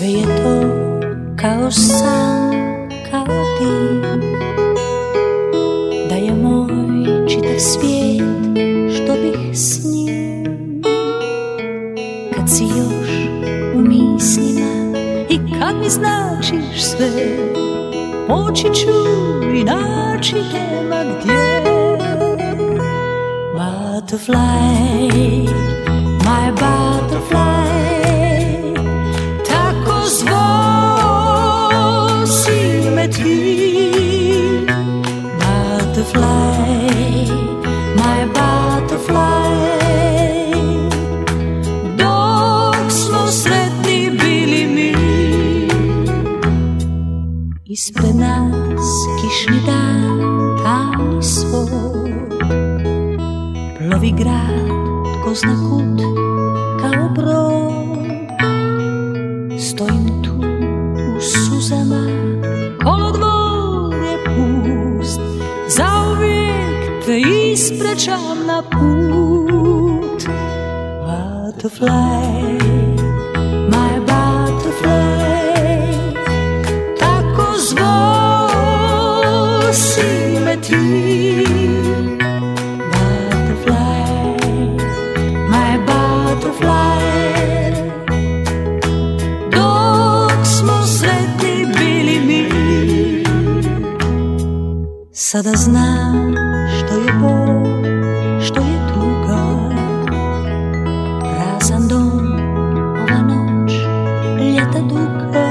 Sve je to kao san, kao ti, da je moj čitav svijet što bih s njim. Kad si još u mislima i kad mi značiš sve, poći ću i naći te ma gdje. Butterfly, my butterfly, tako zvao si me ti. Butterfly, my butterfly, dok smo sretni bili mi. Ispred nas kišni dan, tamni svoj, plovi grad, tko zna kud, kao brod. Stojim tu u suzama, kolodvor je pust, zauvijek te isprečam na put. Butterfly, my butterfly, tako zvao si me ti. Sada znam što je bol, što je tuga, prazan dom, ova noć, ljeta duga.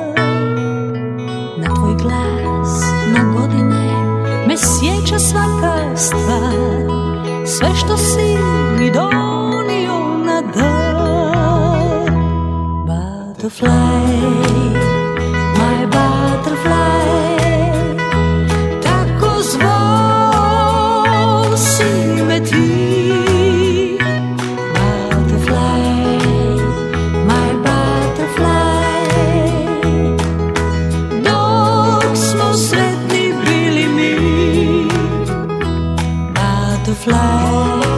Na tvoj glas, na godine, me sjeća svaka stvar, sve što si mi donio na dar. Butterfly, my butterfly, butterfly.